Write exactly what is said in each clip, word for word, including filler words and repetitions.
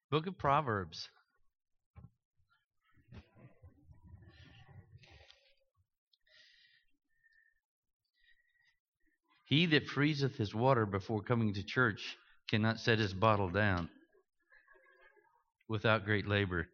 Book of Proverbs. He that freezeth his water before coming to church cannot set his bottle down without great labor.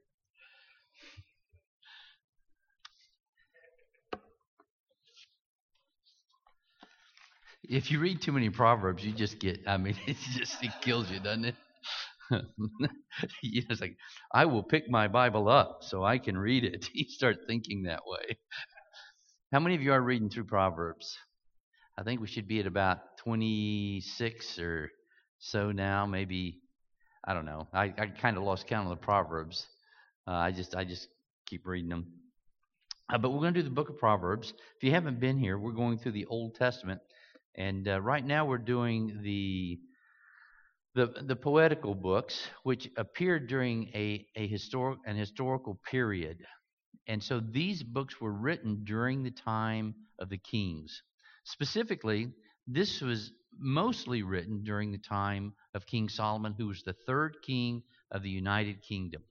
If you read too many Proverbs, you just get, I mean, it just, it kills you, doesn't it? You know, it's like, I will pick my Bible up so I can read it. You start thinking that way. How many of you are reading through Proverbs? I think we should be at about twenty-six or so now, maybe. I don't know. I, I kind of lost count of the Proverbs. Uh, I just I just keep reading them. Uh, but we're going to do the book of Proverbs. If you haven't been here, we're going through the Old Testament, and uh, right now we're doing the the the poetical books, which appeared during a a historic an historical period. And so these books were written during the time of the kings. Specifically, this was mostly written during the time of King Solomon, who was the third king of the United Kingdom.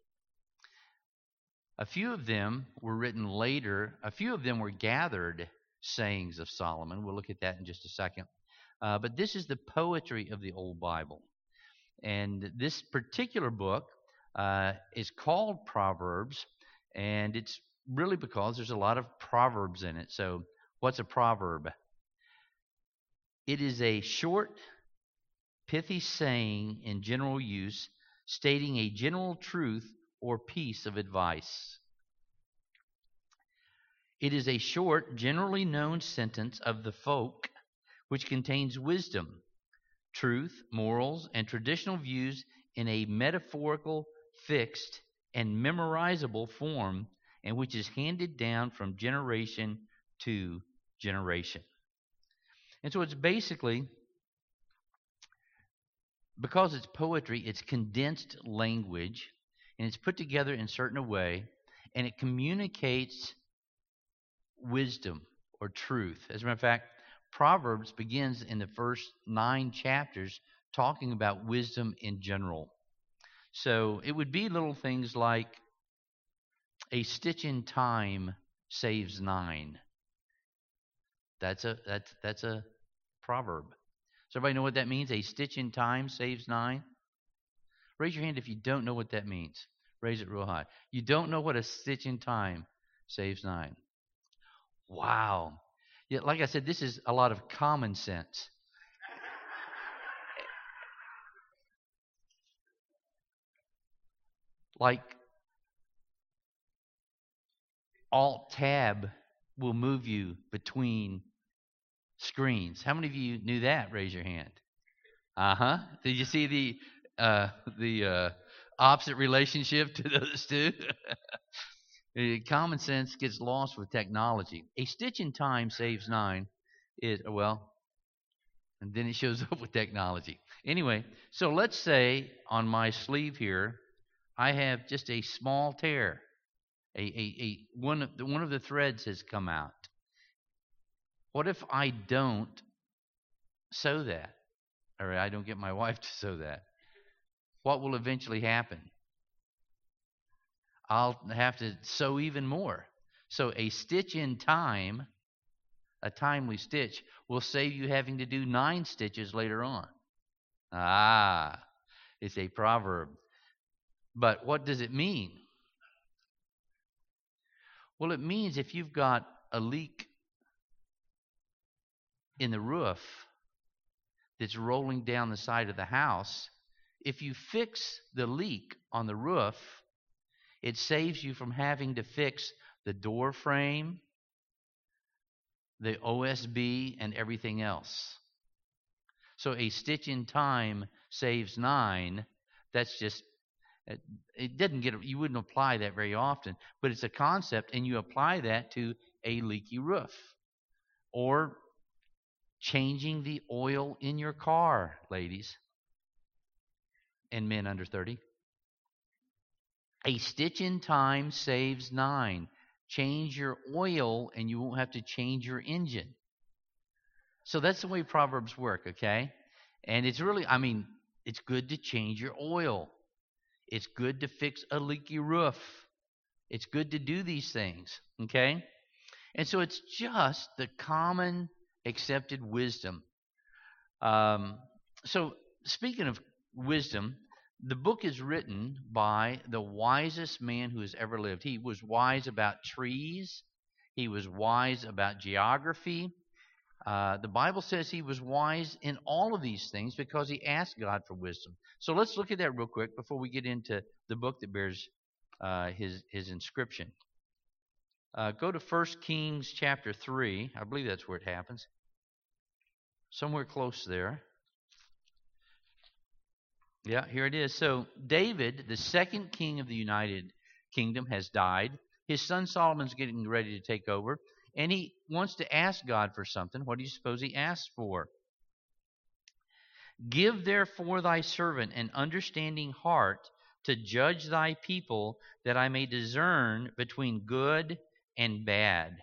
A few of them were written later. A few of them were gathered sayings of Solomon. We'll look at that in just a second. Uh, but this is the poetry of the Old Bible. And this particular book uh, is called Proverbs, and it's really because there's a lot of proverbs in it. So, what's a proverb? It is a short, pithy saying in general use, stating a general truth or piece of advice. It is a short, generally known sentence of the folk which contains wisdom, truth, morals, and traditional views in a metaphorical, fixed, and memorizable form, and which is handed down from generation to generation. And so it's basically, because it's poetry, it's condensed language, and it's put together in a certain way, and it communicates wisdom or truth. As a matter of fact, Proverbs begins in the first nine chapters talking about wisdom in general. So it would be little things like, a stitch in time saves nine. That's a that's that's a proverb. Does everybody know what that means? A stitch in time saves nine? Raise your hand if you don't know what that means. Raise it real high. You don't know what a stitch in time saves nine. Wow. Yeah, like I said, this is a lot of common sense. Like Alt Tab will move you between screens. How many of you knew that? Raise your hand. Uh huh. Did you see the uh, the uh, opposite relationship to those two? Common sense gets lost with technology. A stitch in time saves nine. Is well, and then it shows up with technology. Anyway, so let's say on my sleeve here, I have just a small tear. A, a, a one of the, one of the threads has come out. What if I don't sew that, or I don't get my wife to sew that? What will eventually happen? I'll have to sew even more. So a stitch in time, a timely stitch, will save you having to do nine stitches later on. Ah, it's a proverb. But what does it mean? Well, it means if you've got a leak in the roof that's rolling down the side of the house, if you fix the leak on the roof, it saves you from having to fix the door frame, the O S B, and everything else. So a stitch in time saves nine. That's just, it doesn't get, you wouldn't apply that very often, but it's a concept, and you apply that to a leaky roof. Or changing the oil in your car, ladies and men under thirty. A stitch in time saves nine. Change your oil and you won't have to change your engine. So that's the way Proverbs work, okay? And it's really, I mean, it's good to change your oil. It's good to fix a leaky roof. It's good to do these things, okay? And so it's just the common accepted wisdom. Um, so speaking of wisdom, the book is written by the wisest man who has ever lived. He was wise about trees. He was wise about geography. Uh, the Bible says he was wise in all of these things because he asked God for wisdom. So let's look at that real quick before we get into the book that bears uh, his, his inscription. Uh, go to First Kings chapter three. I believe that's where it happens. Somewhere close there. Yeah, here it is. So David, the second king of the United Kingdom, has died. His son Solomon's getting ready to take over. And he wants to ask God for something. What do you suppose he asks for? Give therefore thy servant an understanding heart to judge thy people, that I may discern between good and bad.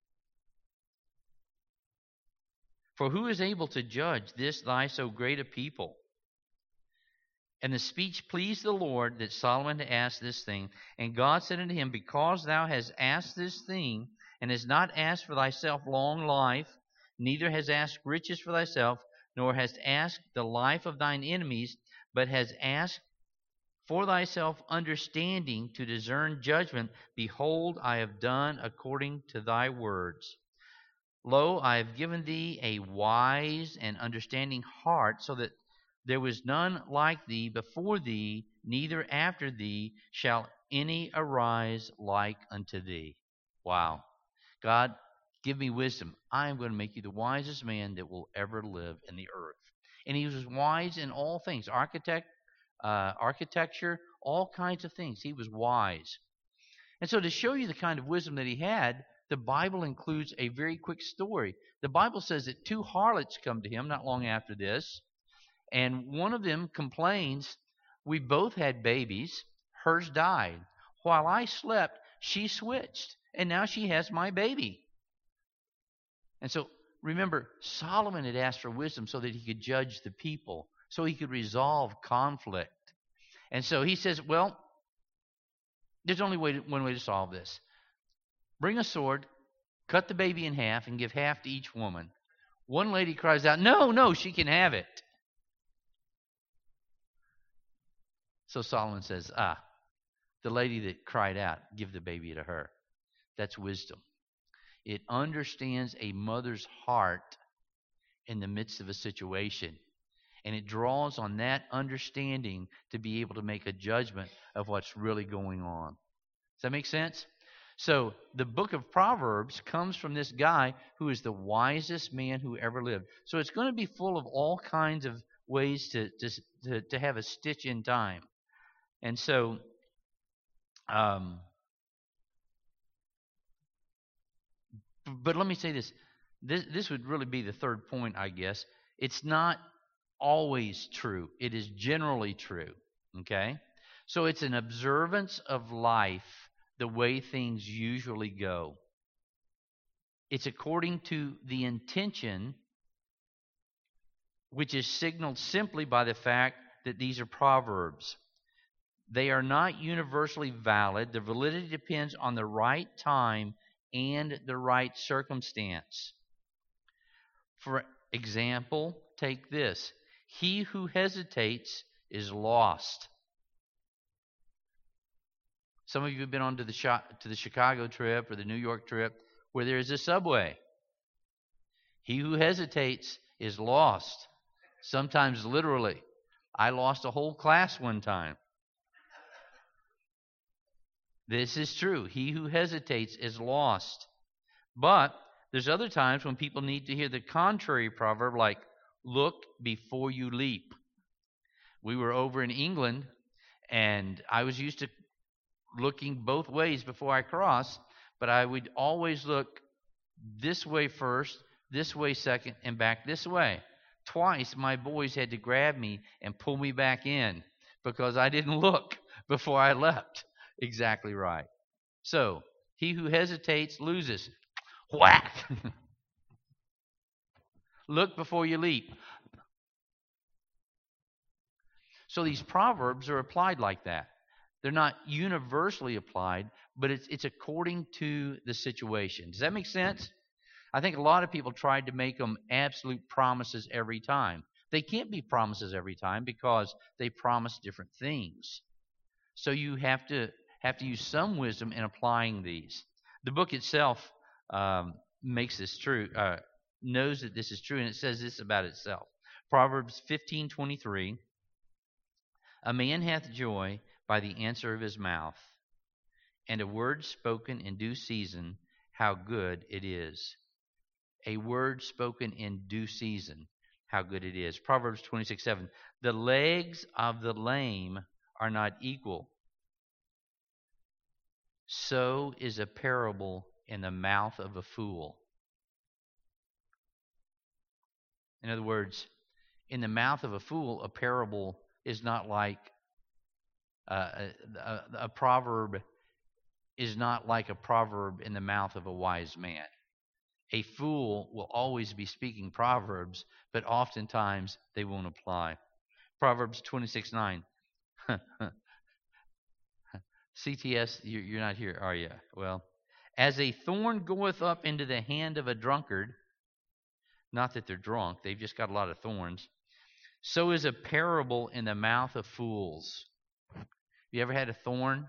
For who is able to judge this thy so great a people? And the speech pleased the Lord that Solomon had asked this thing. And God said unto him, Because thou hast asked this thing, and hast not asked for thyself long life, neither hast asked riches for thyself, nor hast asked the life of thine enemies, but hast asked for thyself understanding to discern judgment, behold, I have done according to thy words. Lo, I have given thee a wise and understanding heart, so that there was none like thee before thee, neither after thee shall any arise like unto thee. Wow. God, give me wisdom. I am going to make you the wisest man that will ever live in the earth. And he was wise in all things. Architect, uh, architecture, all kinds of things. He was wise. And so to show you the kind of wisdom that he had, the Bible includes a very quick story. The Bible says that two harlots come to him not long after this. And one of them complains, we both had babies. Hers died. While I slept, she switched. And now she has my baby. And so, remember, Solomon had asked for wisdom so that he could judge the people, so he could resolve conflict. And so he says, well, there's only way to, one way to solve this. Bring a sword, cut the baby in half, and give half to each woman. One lady cries out, no, no, she can have it. So Solomon says, ah, the lady that cried out, give the baby to her. That's wisdom. It understands a mother's heart in the midst of a situation. And it draws on that understanding to be able to make a judgment of what's really going on. Does that make sense? So the book of Proverbs comes from this guy who is the wisest man who ever lived. So it's going to be full of all kinds of ways to, to, to, to have a stitch in time. And so... Um, But let me say this. this. This would really be the third point, I guess. It's not always true. It is generally true. Okay? So it's an observance of life, the way things usually go. It's according to the intention, which is signaled simply by the fact that these are proverbs. They are not universally valid. The validity depends on the right time and the right circumstance. For example, take this. He who hesitates is lost. Some of you have been on to the, to the Chicago trip or the New York trip where there is a subway. He who hesitates is lost. Sometimes literally. I lost a whole class one time. This is true. He who hesitates is lost. But there's other times when people need to hear the contrary proverb, like, look before you leap. We were over in England, and I was used to looking both ways before I crossed, but I would always look this way first, this way second, and back this way. Twice, my boys had to grab me and pull me back in because I didn't look before I left. Exactly right. So, he who hesitates loses. Whack! Look before you leap. So these proverbs are applied like that. They're not universally applied, but it's it's according to the situation. Does that make sense? I think a lot of people tried to make them absolute promises every time. They can't be promises every time because they promise different things. So you have to have to use some wisdom in applying these. The book itself um, makes this true, uh, knows that this is true, and it says this about itself. Proverbs fifteen twenty-three: a man hath joy by the answer of his mouth, and a word spoken in due season, how good it is. A word spoken in due season, how good it is. Proverbs twenty-six seven: the legs of the lame are not equal. So is a parable in the mouth of a fool. In other words, in the mouth of a fool, a parable is not like uh, a, a, a proverb is not like a proverb in the mouth of a wise man. A fool will always be speaking proverbs, but oftentimes they won't apply. Proverbs twenty-six nine. C T S, you're not here, are you? Well, as a thorn goeth up into the hand of a drunkard, not that they're drunk, they've just got a lot of thorns, so is a parable in the mouth of fools. You ever had a thorn?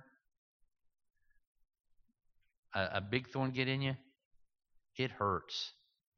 A, a big thorn get in you? It hurts.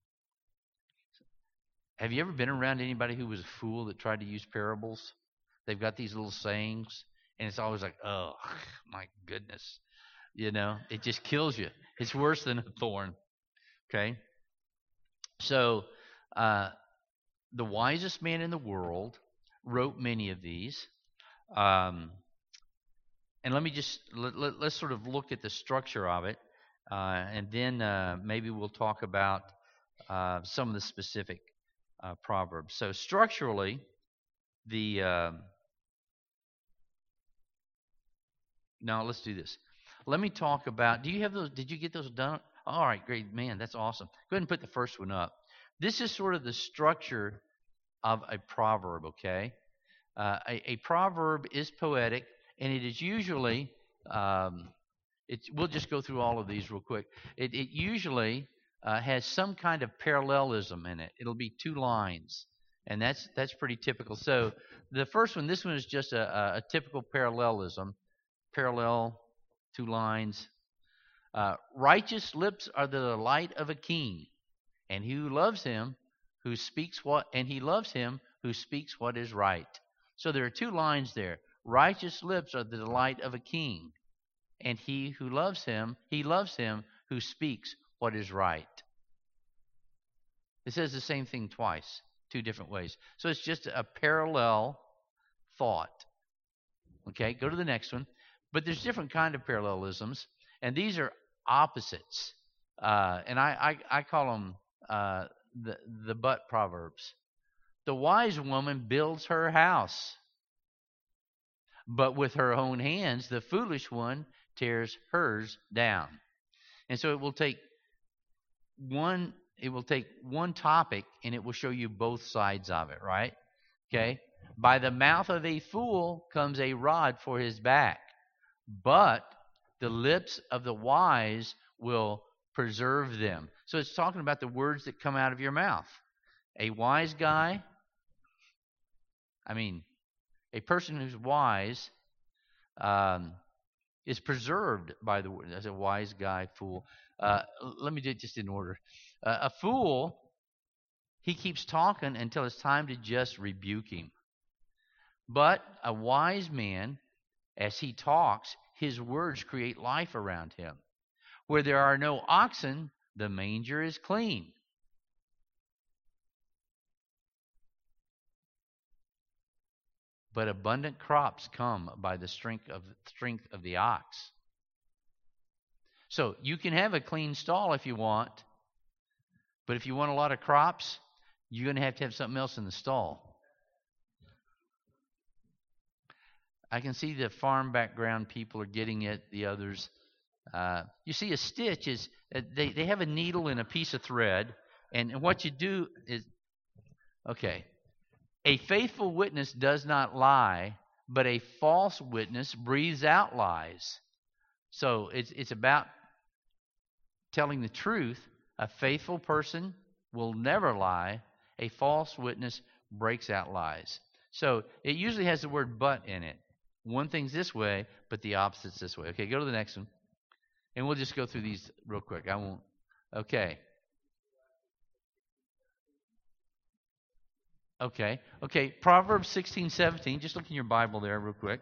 Have you ever been around anybody who was a fool that tried to use parables? They've got these little sayings, and it's always like, oh, my goodness. You know, it just kills you. It's worse than a thorn. Okay? So, uh, the wisest man in the world wrote many of these. Um, and let me just, let, let, let's sort of look at the structure of it. Uh, and then uh, maybe we'll talk about uh, some of the specific uh, proverbs. So structurally, the uh, now let's do this. Let me talk about. Do you have those? Did you get those done? All right, great, man. That's awesome. Go ahead and put the first one up. This is sort of the structure of a proverb. Okay, uh, a, a proverb is poetic, and it is usually. Um, It's, we'll just go through all of these real quick. It, it usually uh, has some kind of parallelism in it. It'll be two lines, and that's that's pretty typical. So the first one, this one is just a, a, a typical parallelism. Parallel, two lines. Uh, Righteous lips are the delight of a king, and he who loves him who speaks what, and he loves him who speaks what is right. So there are two lines there. Righteous lips are the delight of a king. And he who loves him, he loves him who speaks what is right. It says the same thing twice, two different ways. So it's just a parallel thought. Okay, go to the next one. But there's different kind of parallelisms, and these are opposites. Uh, and I, I, I call them uh, the, the but proverbs. The wise woman builds her house, but with her own hands the foolish one tears hers down. And so it will take one it will take one topic and it will show you both sides of it, right? Okay? By the mouth of a fool comes a rod for his back, but the lips of the wise will preserve them. So it's talking about the words that come out of your mouth. A wise guy, I mean, a person who's wise um is preserved by the word. As a wise guy, fool. Uh, let me do it just in order. Uh, a fool, he keeps talking until it's time to just rebuke him. But a wise man, as he talks, his words create life around him. Where there are no oxen, the manger is clean. But abundant crops come by the strength of strength of the ox. So you can have a clean stall if you want, but if you want a lot of crops, you're going to have to have something else in the stall. I can see the farm background people are getting it, the others. Uh, you see, a stitch is, uh, they, they have a needle and a piece of thread, and, and what you do is, okay, a faithful witness does not lie, but a false witness breathes out lies. So it's it's about telling the truth. A faithful person will never lie. A false witness breaks out lies. So it usually has the word but in it. One thing's this way, but the opposite's this way. Okay, go to the next one. And we'll just go through these real quick. I won't. Okay. Okay. Okay. Proverbs sixteen, seventeen. Just look in your Bible there real quick.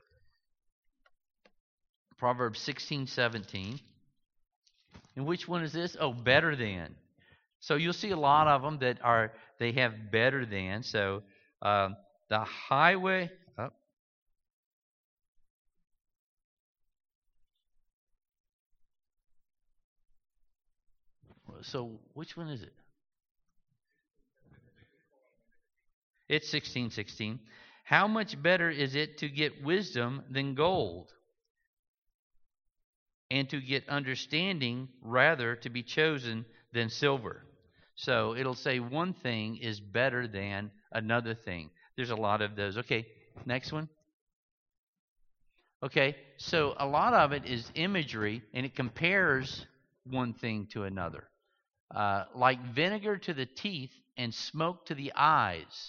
Proverbs sixteen, seventeen. And which one is this? Oh, better than. So you'll see a lot of them that are, they have better than. So um, the highway. Oh. So which one is it? It's sixteen, sixteen. How much better is it to get wisdom than gold? And to get understanding rather to be chosen than silver. So it'll say one thing is better than another thing. There's a lot of those. Okay, next one. Okay, so a lot of it is imagery, and it compares one thing to another. Uh, like vinegar to the teeth and smoke to the eyes,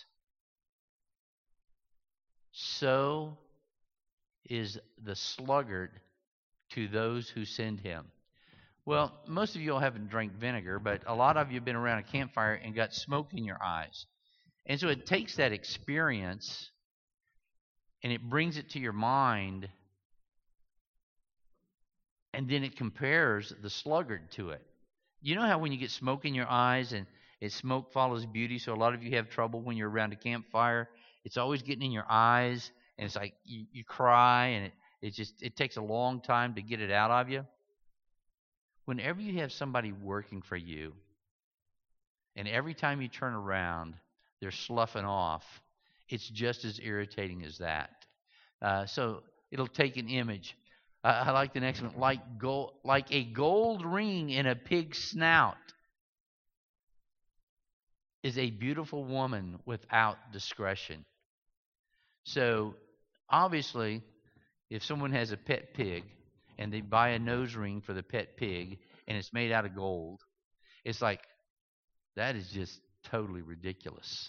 so is the sluggard to those who send him. Well, most of you all haven't drank vinegar, but a lot of you have been around a campfire and got smoke in your eyes. And so it takes that experience and it brings it to your mind, and then it compares the sluggard to it. You know how when you get smoke in your eyes and it smoke follows beauty, so a lot of you have trouble when you're around a campfire. It's always getting in your eyes, and it's like you, you cry, and it It just it takes a long time to get it out of you. Whenever you have somebody working for you, and every time you turn around, they're sloughing off, it's just as irritating as that. Uh, so it'll take an image. Uh, I like the next one. Like gold, like a gold ring in a pig's snout is a beautiful woman without discretion. So obviously, if someone has a pet pig and they buy a nose ring for the pet pig and it's made out of gold, it's like, that is just totally ridiculous.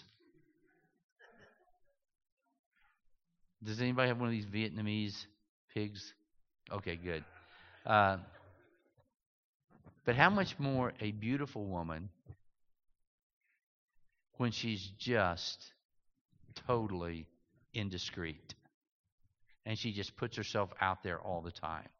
Does anybody have one of these Vietnamese pigs? Okay, good. Uh, but how much more a beautiful woman when she's just totally indiscreet. And she just puts herself out there all the time.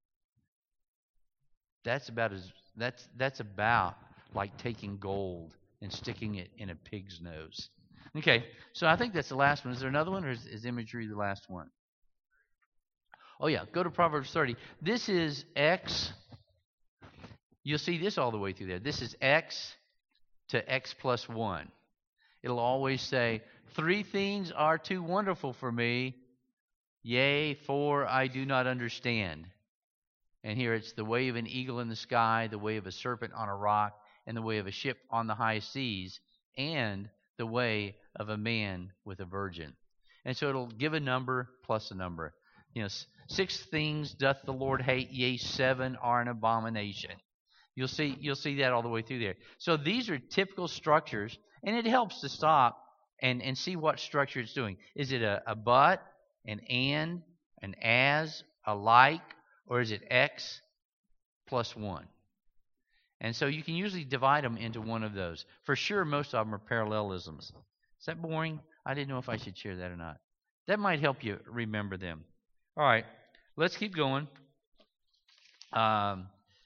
That's about as that's that's about like taking gold and sticking it in a pig's nose. Okay, so I think that's the last one. Is there another one, or is, is imagery the last one? Oh yeah, go to Proverbs thirty. This is X. You'll see this all the way through there. This is X to X plus one. It'll always say, three things are too wonderful for me. Yea, for I do not understand. And here it's the way of an eagle in the sky, the way of a serpent on a rock, and the way of a ship on the high seas, and the way of a man with a virgin. And so it'll give a number plus a number. You know, six things doth the Lord hate, yea, seven are an abomination. You'll see, you'll see that all the way through there. So these are typical structures, and it helps to stop and, and see what structure it's doing. Is it a, a but, an and, an as, a like, or is it X plus one? And so you can usually divide them into one of those. For sure, most of them are parallelisms. Is that boring? I didn't know if I should share that or not. That might help you remember them. All right, let's keep going. Um,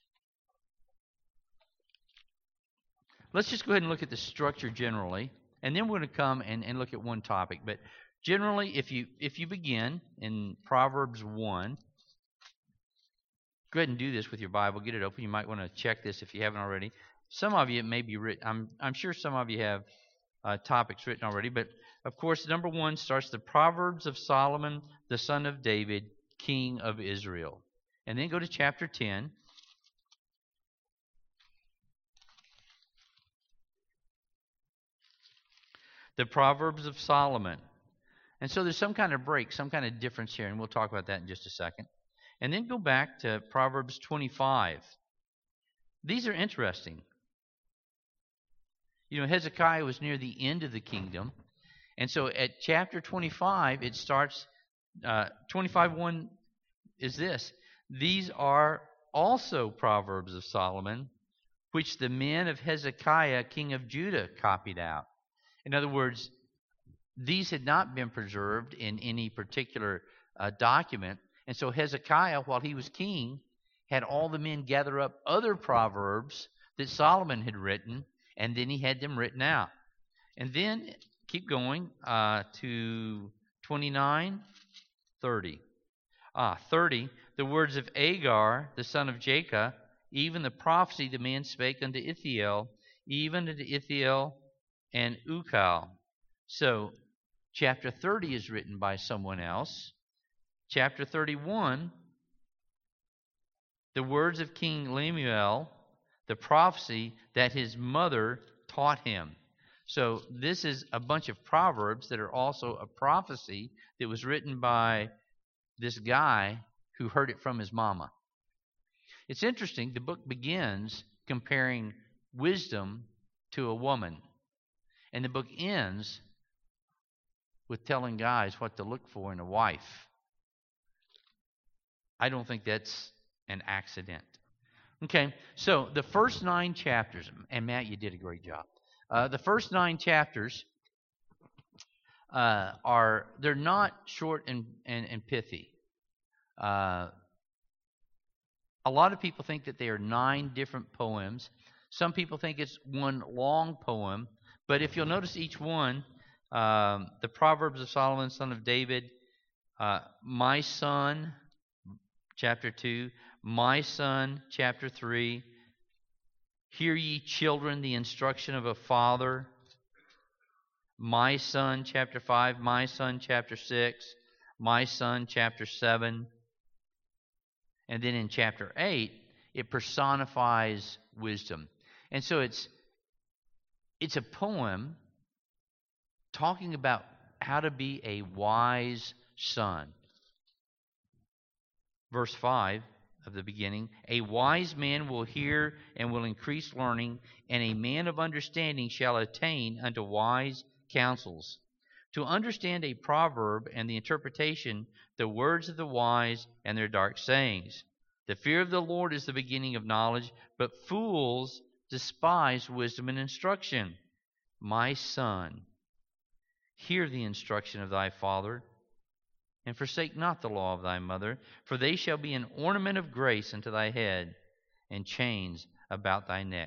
let's just go ahead and look at the structure generally, and then we're going to come and, and look at one topic. But generally, if you if you begin in Proverbs one, go ahead and do this with your Bible. Get it open. You might want to check this if you haven't already. Some of you, it may be written. I'm I'm sure some of you have uh, topics written already. But of course, number one starts the Proverbs of Solomon, the son of David, king of Israel. And then go to chapter ten. The Proverbs of Solomon. And so there's some kind of break, some kind of difference here, and we'll talk about that in just a second. And then go back to Proverbs twenty-five. These are interesting. You know, Hezekiah was near the end of the kingdom. And so at chapter twenty-five, it starts, uh, twenty-five one is this. These are also Proverbs of Solomon, which the men of Hezekiah, king of Judah, copied out. In other words, these had not been preserved in any particular uh, document. And so Hezekiah, while he was king, had all the men gather up other proverbs that Solomon had written, and then he had them written out. And then, keep going uh, to twenty-nine, thirty. Ah, thirty, the words of Agar, the son of Jacob, even the prophecy the man spake unto Ithiel, even unto Ithiel and Ukal. So, chapter thirty is written by someone else. Chapter thirty-one, the words of King Lemuel, the prophecy that his mother taught him. So this is a bunch of proverbs that are also a prophecy that was written by this guy who heard it from his mama. It's interesting, the book begins comparing wisdom to a woman. And the book ends with telling guys what to look for in a wife. I don't think that's an accident. Okay, so the first nine chapters, and Matt, you did a great job. Uh, the first nine chapters uh, are, they're not short and, and, and pithy. Uh, a lot of people think that they are nine different poems. Some people think it's one long poem. But if you'll notice each one, um, the Proverbs of Solomon, son of David, uh, my son, chapter two, my son, chapter three, hear ye children the instruction of a father, my son, chapter five, my son, chapter six, my son, chapter seven. And then in chapter eight, it personifies wisdom. And so it's it's a poem talking about how to be a wise son. Verse five of the beginning, a wise man will hear and will increase learning, and a man of understanding shall attain unto wise counsels. To understand a proverb and the interpretation, the words of the wise and their dark sayings. The fear of the Lord is the beginning of knowledge, but fools despise wisdom and instruction. My son, hear the instruction of thy father, and forsake not the law of thy mother, for they shall be an ornament of grace unto thy head, and chains about thy neck.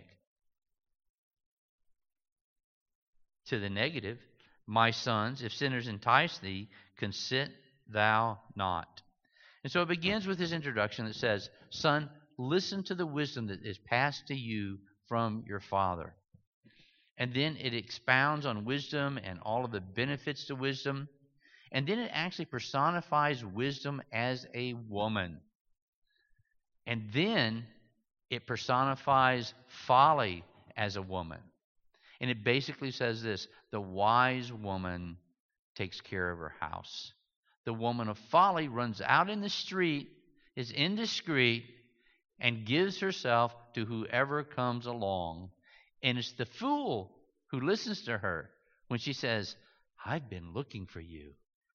To the negative, my sons, if sinners entice thee, consent thou not. And so it begins with his introduction that says, son, listen to the wisdom that is passed to you from your father. And then it expounds on wisdom and all of the benefits to wisdom. And then it actually personifies wisdom as a woman. And then it personifies folly as a woman. And it basically says this: the wise woman takes care of her house. The woman of folly runs out in the street, is indiscreet, and gives herself to whoever comes along. And it's the fool who listens to her when she says, I've been looking for you.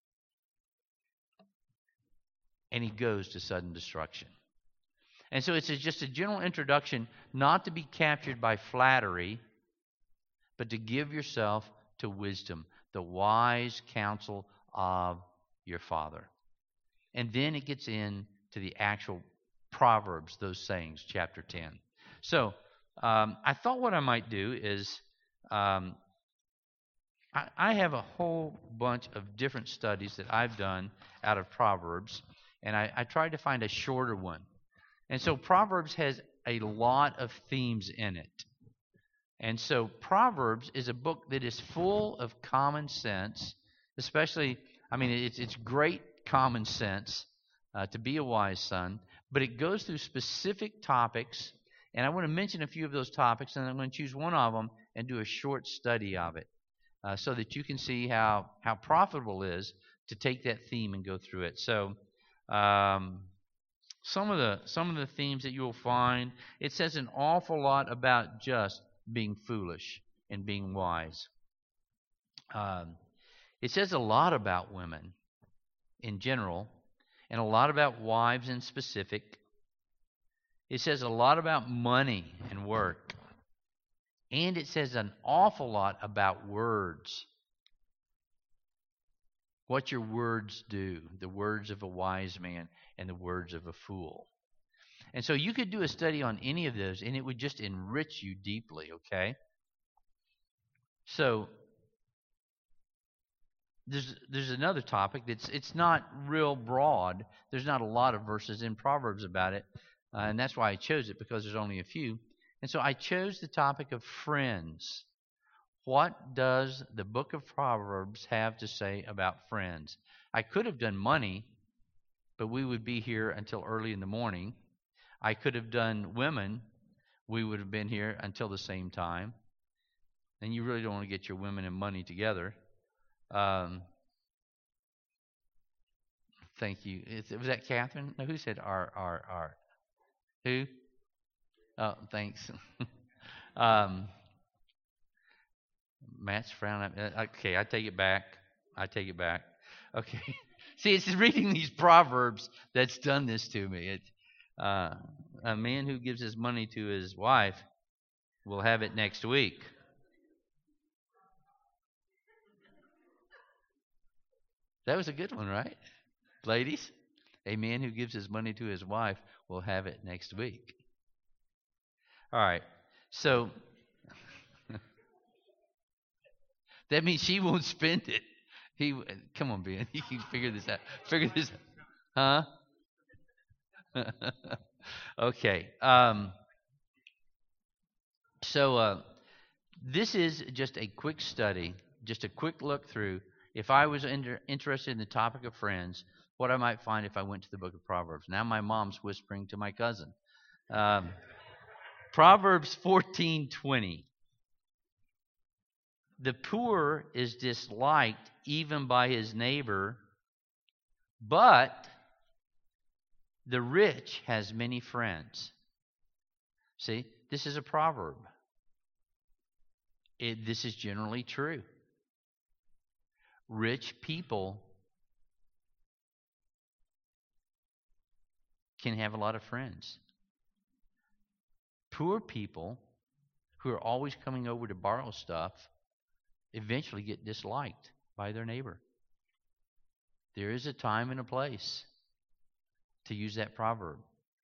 And he goes to sudden destruction. And so it's just a general introduction, not to be captured by flattery, but to give yourself to wisdom, the wise counsel of your father. And then it gets into the actual Proverbs, those sayings, chapter ten. So um, I thought what I might do is um, I, I have a whole bunch of different studies that I've done out of Proverbs. And I, I tried to find a shorter one. And so Proverbs has a lot of themes in it. And so Proverbs is a book that is full of common sense, especially, I mean, it's, it's great common sense uh, to be a wise son, but it goes through specific topics. And I want to mention a few of those topics, and I'm going to choose one of them and do a short study of it uh, so that you can see how, how profitable it is to take that theme and go through it. So, um, some of the some of the themes that you will find, it says an awful lot about just being foolish and being wise. Um, it says a lot about women in general, and a lot about wives in specific. It says a lot about money and work. And it says an awful lot about words. What your words do, the words of a wise man and the words of a fool. And so you could do a study on any of those, and it would just enrich you deeply, okay? So there's there's another topic that's it's not real broad. There's not a lot of verses in Proverbs about it, uh, and that's why I chose it, because there's only a few. And so I chose the topic of friends. What does the book of Proverbs have to say about friends? I could have done money, but we would be here until early in the morning. I could have done women. We would have been here until the same time. And you really don't want to get your women and money together. Um, thank you. Is, was that Catherine? No, who said R, R, R? Who? Oh, thanks. um, Matt's frowning at me. Okay, I take it back. I take it back. Okay. See, it's reading these Proverbs that's done this to me. It, uh, a man who gives his money to his wife will have it next week. That was a good one, right? Ladies, a man who gives his money to his wife will have it next week. All right. So that means she won't spend it. He, come on, Ben. You can figure this out. Figure this out. Huh? Okay. Um, so uh, this is just a quick study, just a quick look through. If I was inter- interested in the topic of friends, what I might find if I went to the book of Proverbs. Now my mom's whispering to my cousin. Um, Proverbs fourteen twenty. The poor is disliked even by his neighbor, but the rich has many friends. See, this is a proverb. It, this is generally true. Rich people can have a lot of friends. Poor people who are always coming over to borrow stuff eventually get disliked by their neighbor. There is a time and a place to use that proverb.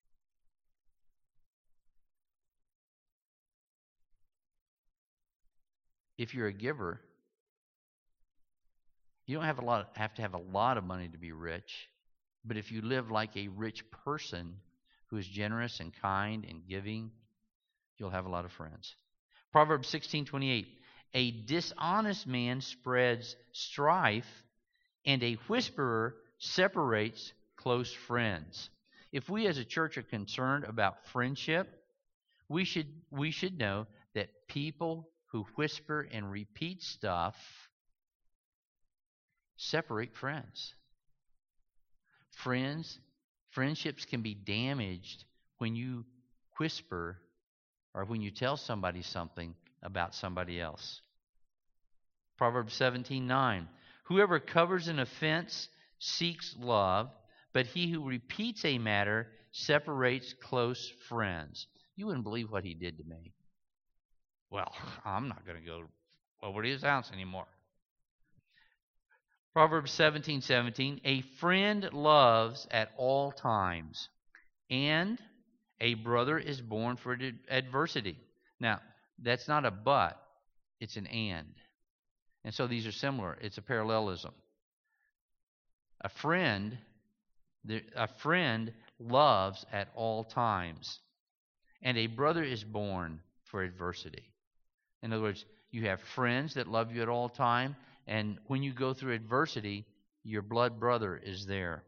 If you're a giver, you don't have a lot have to have a lot of money to be rich, but if you live like a rich person who is generous and kind and giving, you'll have a lot of friends. Proverbs sixteen twenty-eight. A dishonest man spreads strife, and a whisperer separates close friends. If we as a church are concerned about friendship, we should we should know that people who whisper and repeat stuff separate friends. Friends, friendships can be damaged when you whisper or when you tell somebody something about somebody else. Proverbs seventeen nine. Whoever covers an offense seeks love, but he who repeats a matter separates close friends. You wouldn't believe what he did to me. Well, I'm not going to go over to his house anymore. Proverbs seventeen seventeen. A friend loves at all times, and a brother is born for adversity. Now, that's not a but, it's an and. And so these are similar. It's a parallelism. A friend, a friend loves at all times, and a brother is born for adversity. In other words, you have friends that love you at all time, and when you go through adversity, your blood brother is there.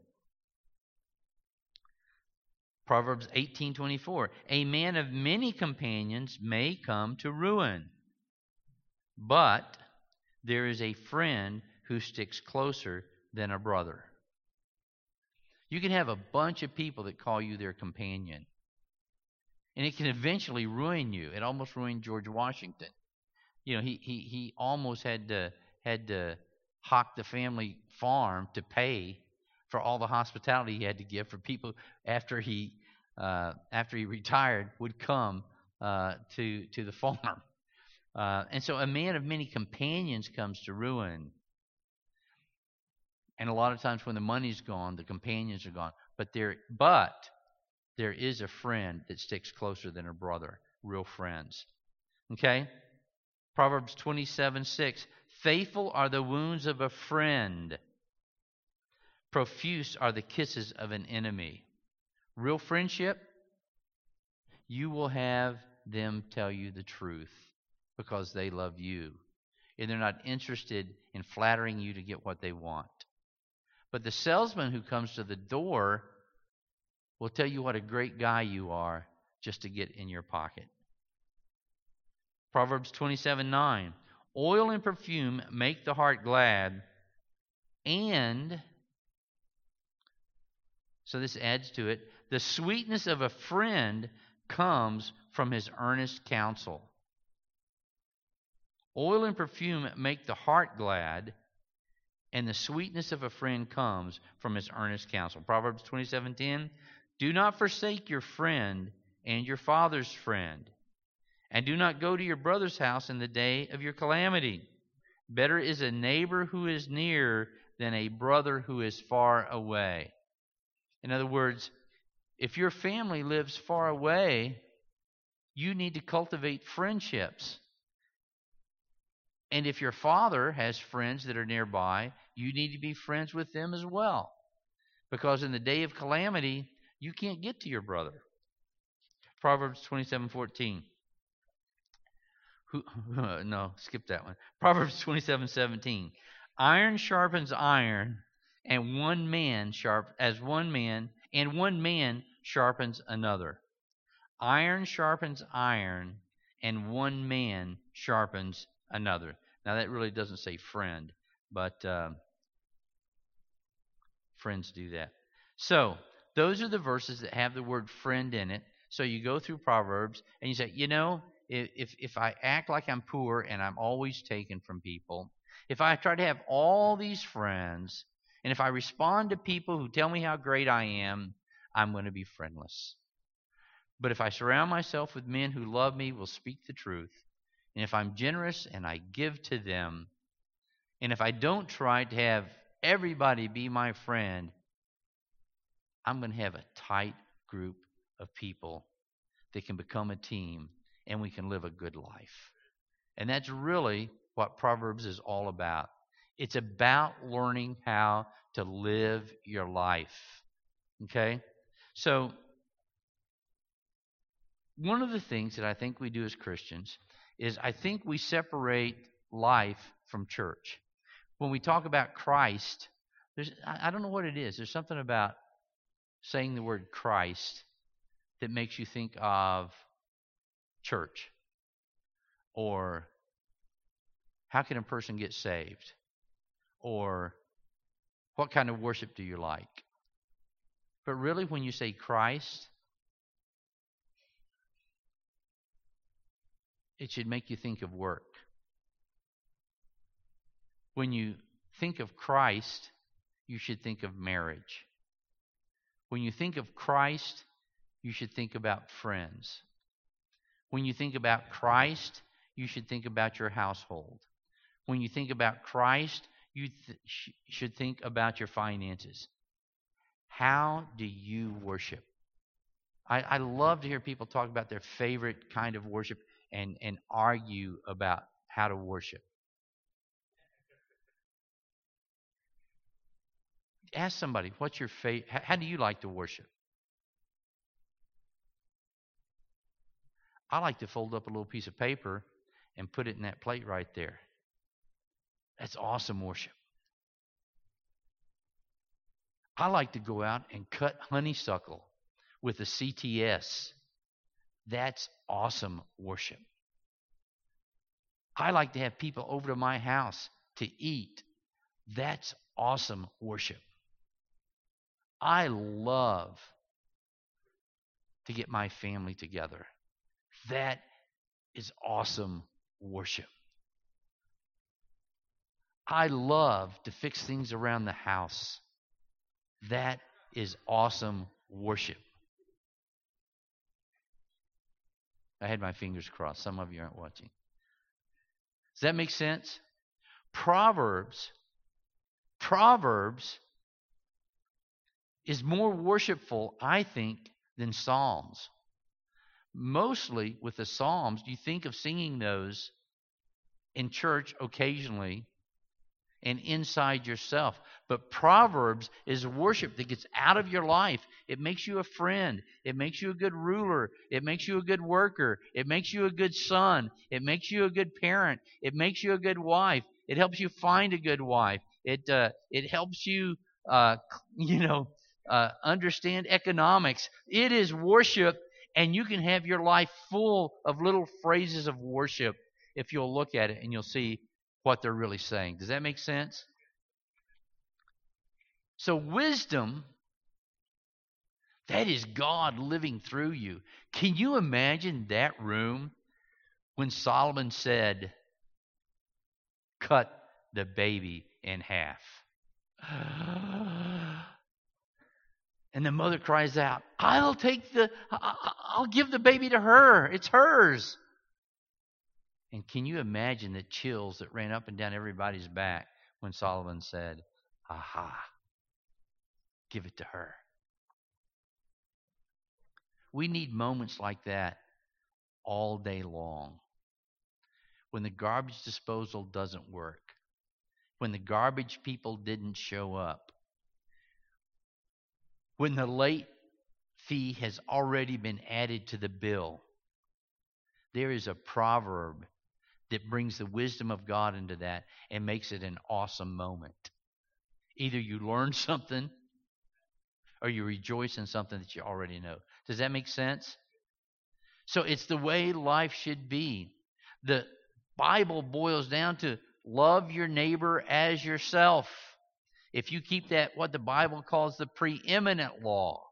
Proverbs eighteen twenty-four. A man of many companions may come to ruin, but there is a friend who sticks closer than a brother. You can have a bunch of people that call you their companion, and it can eventually ruin you. It almost ruined George Washington. You know, he he he almost had to had to hawk the family farm to pay for all the hospitality he had to give for people after he uh, after he retired would come uh, to to the farm. Uh, and so a man of many companions comes to ruin. And a lot of times when the money's gone, the companions are gone. But there but there is a friend that sticks closer than a brother, real friends. Okay? Proverbs twenty-seven six. Faithful are the wounds of a friend. Profuse are the kisses of an enemy. Real friendship, you will have them tell you the truth because they love you. And they're not interested in flattering you to get what they want. But the salesman who comes to the door will tell you what a great guy you are just to get in your pocket. Proverbs twenty-seven nine. Oil and perfume make the heart glad, and, so this adds to it, the sweetness of a friend comes from his earnest counsel. Oil and perfume make the heart glad, and the sweetness of a friend comes from his earnest counsel. Proverbs twenty-seven ten. Do not forsake your friend and your father's friend, and do not go to your brother's house in the day of your calamity. Better is a neighbor who is near than a brother who is far away. In other words, if your family lives far away, you need to cultivate friendships. And if your father has friends that are nearby, you need to be friends with them as well. Because in the day of calamity, you can't get to your brother. Proverbs twenty-seven fourteen. Who, no, skip that one. Proverbs twenty-seven seventeen. Iron sharpens iron, and one man sharp as one man, and one man sharpens another. Iron sharpens iron, and one man sharpens another. Now that really doesn't say friend, but uh, friends do that. So those are the verses that have the word friend in it. So you go through Proverbs and you say, you know, if if I act like I'm poor and I'm always taken from people, if I try to have all these friends, and if I respond to people who tell me how great I am, I'm going to be friendless. But if I surround myself with men who love me, will speak the truth, and if I'm generous and I give to them, and if I don't try to have everybody be my friend, I'm going to have a tight group of people that can become a team, and we can live a good life. And that's really what Proverbs is all about. It's about learning how to live your life. Okay? So, one of the things that I think we do as Christians is I think we separate life from church. When we talk about Christ, there's I don't know what it is. There's something about saying the word Christ that makes you think of church. Or how can a person get saved? Or what kind of worship do you like? But really, when you say Christ, it should make you think of work. When you think of Christ, you should think of marriage. When you think of Christ, you should think about friends. When you think about Christ, you should think about your household. When you think about Christ, you th- sh- should think about your finances. How do you worship? I, I love to hear people talk about their favorite kind of worship and, and argue about how to worship. Ask somebody, what's your favorite? How, how do you like to worship? I like to fold up a little piece of paper and put it in that plate right there. That's awesome worship. I like to go out and cut honeysuckle with a C T S. That's awesome worship. I like to have people over to my house to eat. That's awesome worship. I love to get my family together. That is awesome worship. I love to fix things around the house. That is awesome worship. I had my fingers crossed. Some of you aren't watching. Does that make sense? Proverbs, Proverbs is more worshipful, I think, than Psalms. Mostly with the Psalms, you think of singing those in church occasionally and inside yourself. But Proverbs is worship that gets out of your life. It makes you a friend. It makes you a good ruler. It makes you a good worker. It makes you a good son. It makes you a good parent. It makes you a good wife. It helps you find a good wife. It uh, it helps you, uh, you know, uh, understand economics. It is worship, and you can have your life full of little phrases of worship if you'll look at it and you'll see what they're really saying. Does that make sense? So wisdom, that is God living through you. Can you imagine that room when Solomon said, cut the baby in half? And the mother cries out, I'll take the, I'll give the baby to her. It's hers. And can you imagine the chills that ran up and down everybody's back when Solomon said, aha, give it to her. We need moments like that all day long. When the garbage disposal doesn't work. When the garbage people didn't show up. When the late fee has already been added to the bill. There is a proverb that brings the wisdom of God into that and makes it an awesome moment. Either you learn something or you rejoice in something that you already know. Does that make sense? So it's the way life should be. The Bible boils down to love your neighbor as yourself. If you keep that, what the Bible calls the preeminent law.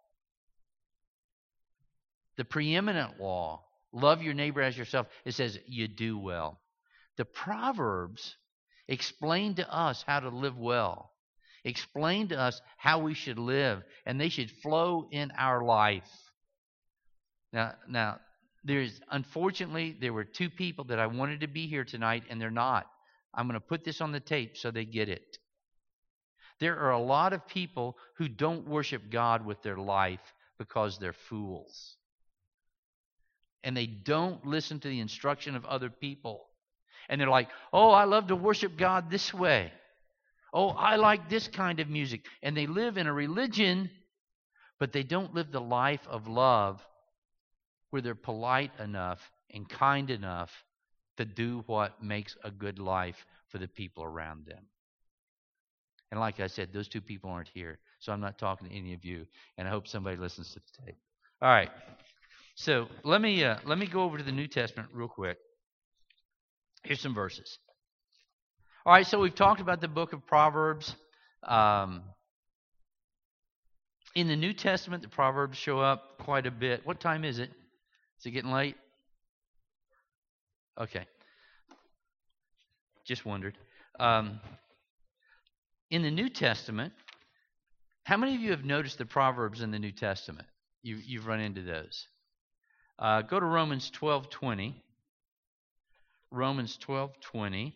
The preeminent law. Love your neighbor as yourself. It says you do well. The Proverbs explain to us how to live well. Explain to us how we should live. And they should flow in our life. Now, now there's unfortunately, there were two people that I wanted to be here tonight, and they're not. I'm going to put this on the tape so they get it. There are a lot of people who don't worship God with their life because they're fools. And they don't listen to the instruction of other people. And they're like, oh, I love to worship God this way. Oh, I like this kind of music. And they live in a religion, but they don't live the life of love where they're polite enough and kind enough to do what makes a good life for the people around them. And like I said, those two people aren't here. So I'm not talking to any of you. And I hope somebody listens to the tape. All right. So let me uh, let me go over to the New Testament real quick. Here's some verses. All right, so we've talked about the book of Proverbs. Um, in the New Testament, the Proverbs show up quite a bit. What time is it? Is it getting late? Okay. Just wondered. Um, in the New Testament, how many of you have noticed the Proverbs in the New Testament? You, you've run into those. Uh, go to Romans twelve twenty. Romans twelve twenty.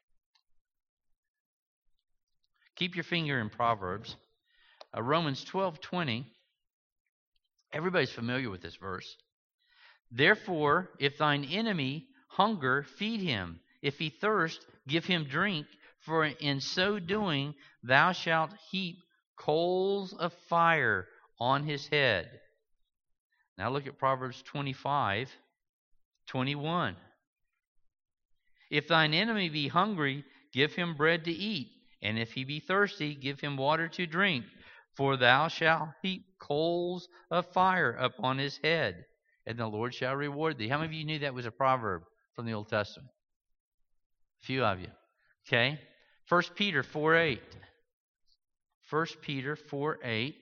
Keep your finger in Proverbs. Uh, Romans twelve twenty. Everybody's familiar with this verse. Therefore, if thine enemy hunger, feed him. If he thirst, give him drink. For in so doing, thou shalt heap coals of fire on his head. Now look at Proverbs twenty-five twenty-one. If thine enemy be hungry, give him bread to eat. And if he be thirsty, give him water to drink. For thou shalt heap coals of fire upon his head, and the Lord shall reward thee. How many of you knew that was a proverb from the Old Testament? A few of you. Okay. First Peter four eight. First Peter four eight.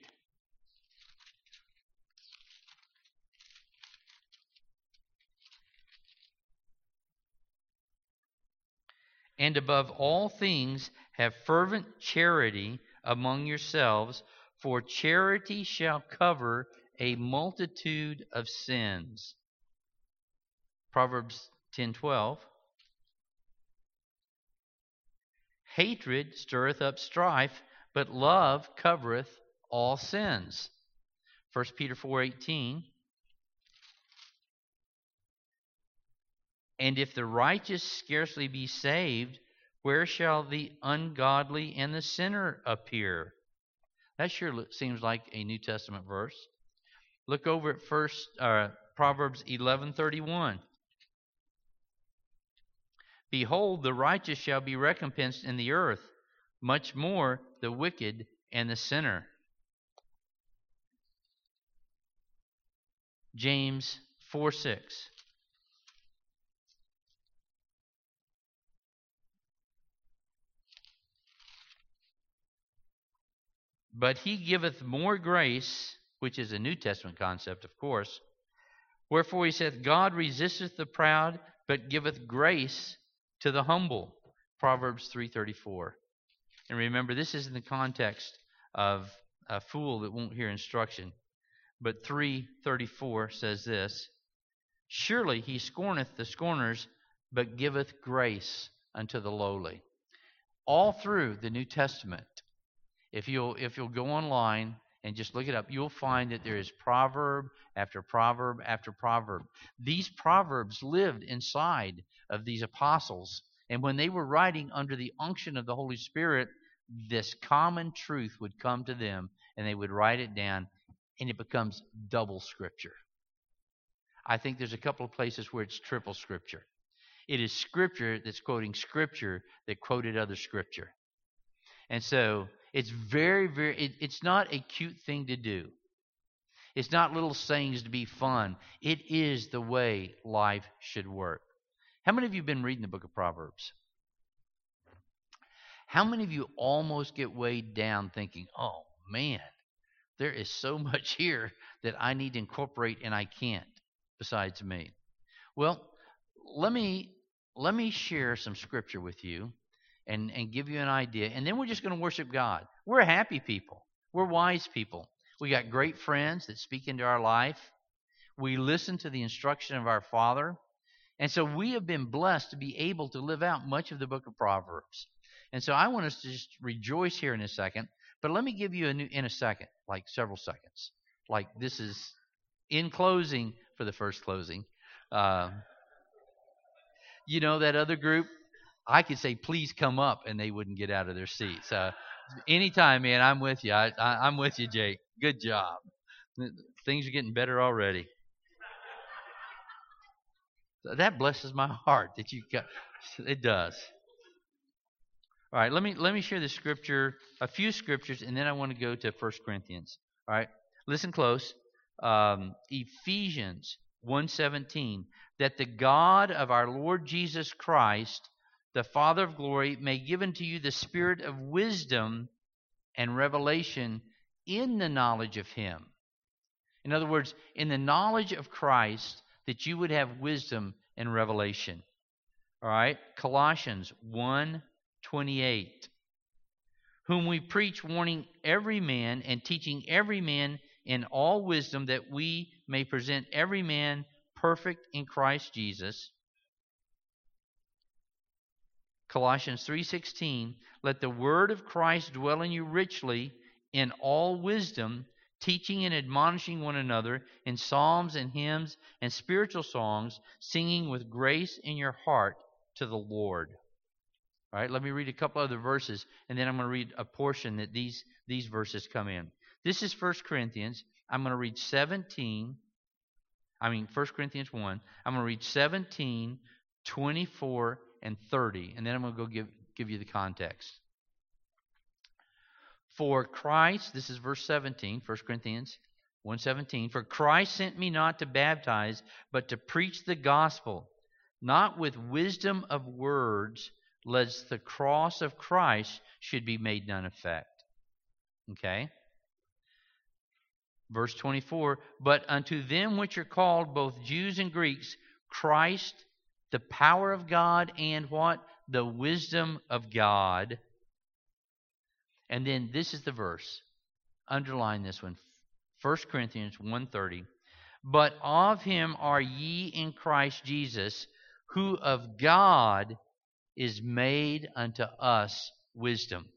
And above all things, have fervent charity among yourselves, for charity shall cover a multitude of sins. Proverbs ten twelve. Hatred stirreth up strife, but love covereth all sins. First Peter four eighteen. And if the righteous scarcely be saved, where shall the ungodly and the sinner appear? That sure seems like a New Testament verse. Look over at first uh, Proverbs eleven thirty-one. Behold, the righteous shall be recompensed in the earth, much more the wicked and the sinner. James four six. But he giveth more grace, which is a New Testament concept, of course. Wherefore he saith, God resisteth the proud, but giveth grace to the humble. Proverbs three thirty-four. And remember, this is in the context of a fool that won't hear instruction. But three thirty-four says this, surely he scorneth the scorners, but giveth grace unto the lowly. All through the New Testament, If you'll if you'll go online and just look it up, you'll find that there is proverb after proverb after proverb. These proverbs lived inside of these apostles, and when they were writing under the unction of the Holy Spirit, this common truth would come to them, and they would write it down, and it becomes double Scripture. I think there's a couple of places where it's triple Scripture. It is Scripture that's quoting Scripture that quoted other Scripture. And so it's very, very, it, it's not a cute thing to do. It's not little sayings to be fun. It is the way life should work. How many of you have been reading the book of Proverbs? How many of you almost get weighed down thinking, oh man, there is so much here that I need to incorporate and I can't besides me? Well, let me let me share some scripture with you. And, and give you an idea. And then we're just going to worship God. We're happy people. We're wise people. We got great friends that speak into our life. We listen to the instruction of our Father. And so we have been blessed to be able to live out much of the book of Proverbs. And so I want us to just rejoice here in a second. But let me give you a new, in a second, like several seconds. Like this is in closing for the first closing. Uh, you know that other group? I could say, please come up, and they wouldn't get out of their seats. Uh, anytime, man, I'm with you. I, I, I'm with you, Jake. Good job. Things are getting better already. That blesses my heart that you got. It does. All right, let me let me share the scripture, a few scriptures, and then I want to go to First Corinthians. All right, listen close. Um, Ephesians one seventeen, that the God of our Lord Jesus Christ, the Father of glory, may give unto you the spirit of wisdom and revelation in the knowledge of Him. In other words, in the knowledge of Christ, that you would have wisdom and revelation. All right? Colossians one twenty-eight. Whom we preach, warning every man and teaching every man in all wisdom, that we may present every man perfect in Christ Jesus. Colossians three sixteen, let the word of Christ dwell in you richly in all wisdom, teaching and admonishing one another in psalms and hymns and spiritual songs, singing with grace in your heart to the Lord. All right, let me read a couple other verses, and then I'm going to read a portion that these, these verses come in. This is First Corinthians. I'm going to read seventeen. I mean, First Corinthians one. I'm going to read seventeen, twenty-four, and thirty, and then I'm going to go give, give you the context. For Christ, this is verse seventeen, First Corinthians one seventeen, for Christ sent me not to baptize, but to preach the gospel, not with wisdom of words, lest the cross of Christ should be made none effect. Okay? Verse twenty-four, but unto them which are called, both Jews and Greeks, Christ, the power of God, and what? The wisdom of God. And then this is the verse. Underline this one. First Corinthians one thirty. But of him are ye in Christ Jesus, who of God is made unto us wisdom,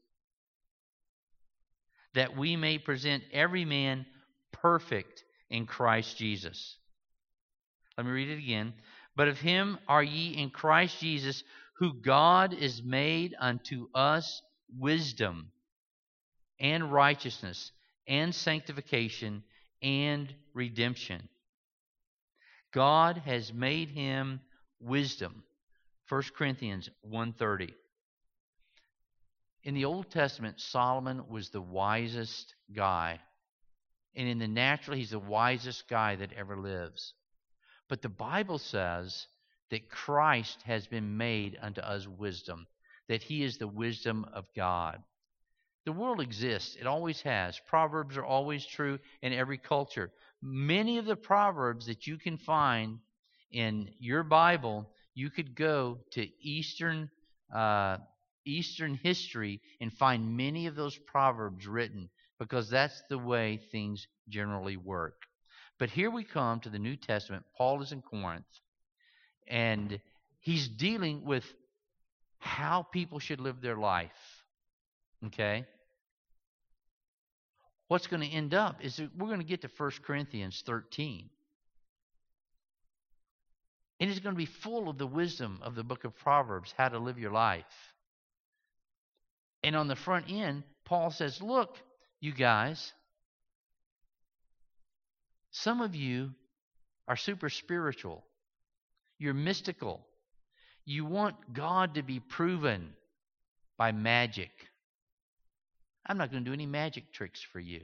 that we may present every man perfect in Christ Jesus. Let me read it again. But of him are ye in Christ Jesus, who God is made unto us wisdom, and righteousness, and sanctification, and redemption. God has made him wisdom. First Corinthians one thirty. In the Old Testament, Solomon was the wisest guy. And in the natural, he's the wisest guy that ever lives. But the Bible says that Christ has been made unto us wisdom, that he is the wisdom of God. The world exists. It always has. Proverbs are always true in every culture. Many of the proverbs that you can find in your Bible, you could go to Eastern uh, Eastern history and find many of those proverbs written, because that's the way things generally work. But here we come to the New Testament. Paul is in Corinth, and he's dealing with how people should live their life. Okay? What's going to end up is that we're going to get to First Corinthians thirteen. And it's going to be full of the wisdom of the book of Proverbs, how to live your life. And on the front end, Paul says, look, you guys, some of you are super spiritual. You're mystical. You want God to be proven by magic. I'm not going to do any magic tricks for you.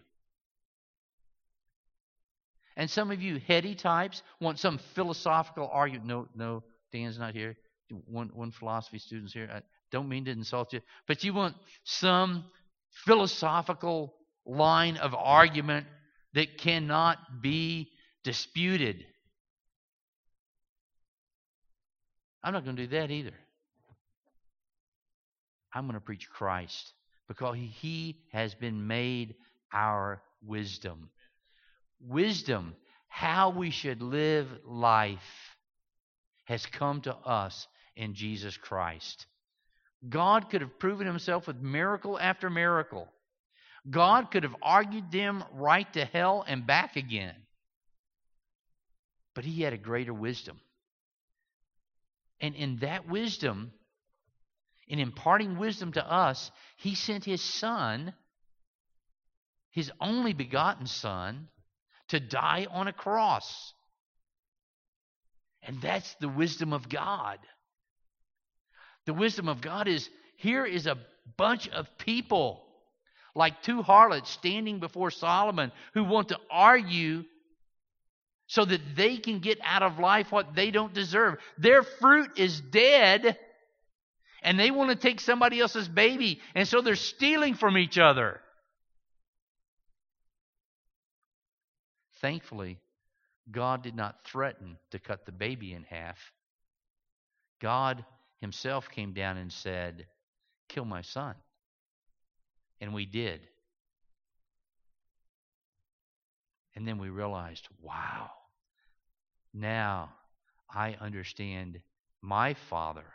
And some of you heady types want some philosophical argument. No, no, Dan's not here. One, one philosophy student's here. I don't mean to insult you, but you want some philosophical line of argument that cannot be disputed. I'm not going to do that either. I'm going to preach Christ, because he has been made our wisdom. Wisdom, how we should live life, has come to us in Jesus Christ. God could have proven himself with miracle after miracle. God could have argued them right to hell and back again. But he had a greater wisdom. And in that wisdom, in imparting wisdom to us, he sent his Son, his only begotten Son, to die on a cross. And that's the wisdom of God. The wisdom of God is, here is a bunch of people, like two harlots standing before Solomon, who want to argue so that they can get out of life what they don't deserve. Their fruit is dead, and they want to take somebody else's baby, and so they're stealing from each other. Thankfully, God did not threaten to cut the baby in half. God himself came down and said, kill my son. And we did. And then we realized, wow, now I understand my Father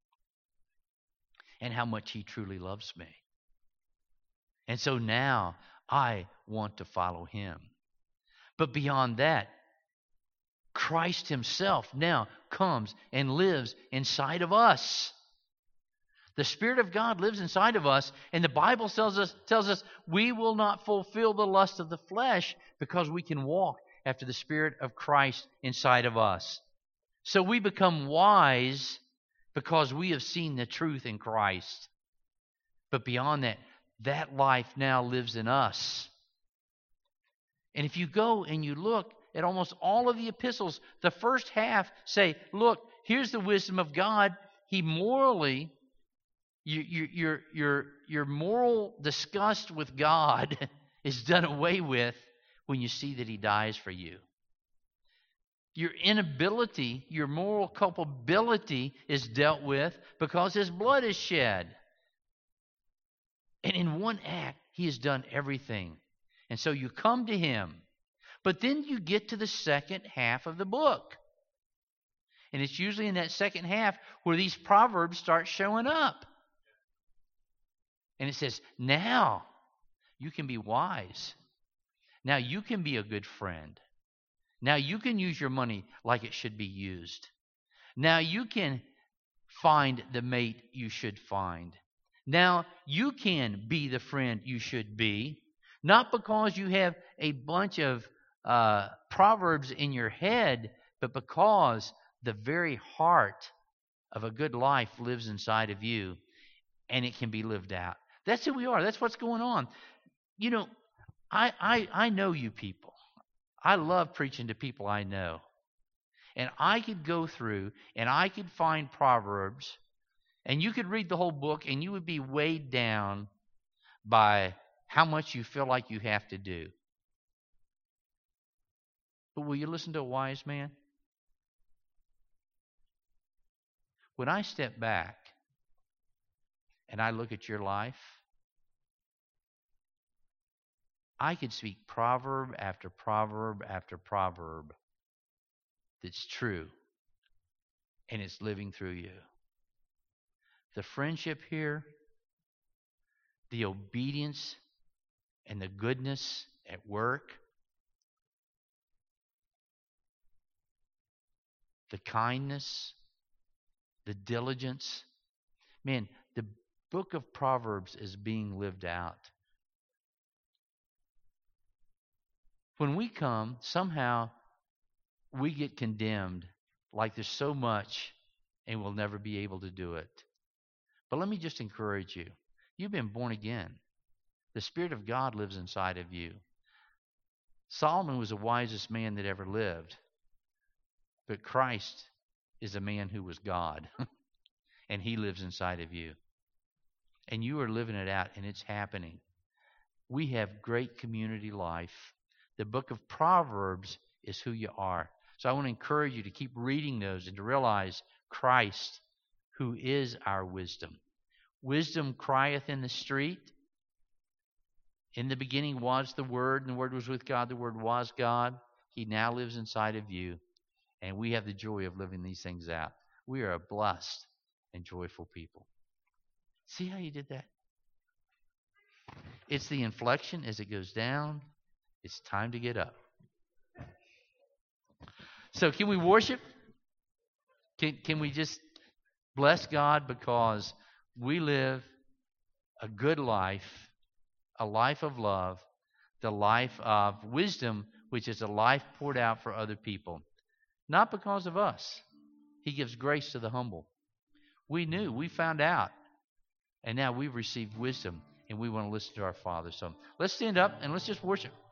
and how much he truly loves me. And so now I want to follow him. But beyond that, Christ himself now comes and lives inside of us. The Spirit of God lives inside of us, and the Bible tells us, tells us we will not fulfill the lust of the flesh, because we can walk after the Spirit of Christ inside of us. So we become wise because we have seen the truth in Christ. But beyond that, that life now lives in us. And if you go and you look at almost all of the epistles, the first half say, look, here's the wisdom of God. He morally, You, you, your, your, your moral disgust with God is done away with when you see that He dies for you. Your inability, your moral culpability is dealt with because His blood is shed. And in one act, He has done everything. And so you come to Him. But then you get to the second half of the book. And it's usually in that second half where these proverbs start showing up. And it says, now you can be wise. Now you can be a good friend. Now you can use your money like it should be used. Now you can find the mate you should find. Now you can be the friend you should be. Not because you have a bunch of uh, proverbs in your head, but because the very heart of a good life lives inside of you, and it can be lived out. That's who we are. That's what's going on. You know, I, I, I know you people. I love preaching to people I know. And I could go through and I could find Proverbs, and you could read the whole book and you would be weighed down by how much you feel like you have to do. But will you listen to a wise man? When I step back and I look at your life, I could speak proverb after proverb after proverb that's true, and it's living through you. The friendship here, the obedience and the goodness at work, the kindness, the diligence. Man, the book of Proverbs is being lived out. When we come, somehow we get condemned like there's so much and we'll never be able to do it. But let me just encourage you. You've been born again. The Spirit of God lives inside of you. Solomon was the wisest man that ever lived. But Christ is a man who was God. And He lives inside of you. And you are living it out, and it's happening. We have great community life. The book of Proverbs is who you are. So I want to encourage you to keep reading those and to realize Christ, who is our wisdom. Wisdom crieth in the street. In the beginning was the Word, and the Word was with God. The Word was God. He now lives inside of you. And we have the joy of living these things out. We are a blessed and joyful people. See how you did that? It's the inflection as it goes down. It's time to get up. So can we worship? Can, can we just bless God because we live a good life, a life of love, the life of wisdom, which is a life poured out for other people. Not because of us. He gives grace to the humble. We knew, we found out, and now we've received wisdom, and we want to listen to our Father. So let's stand up and let's just worship.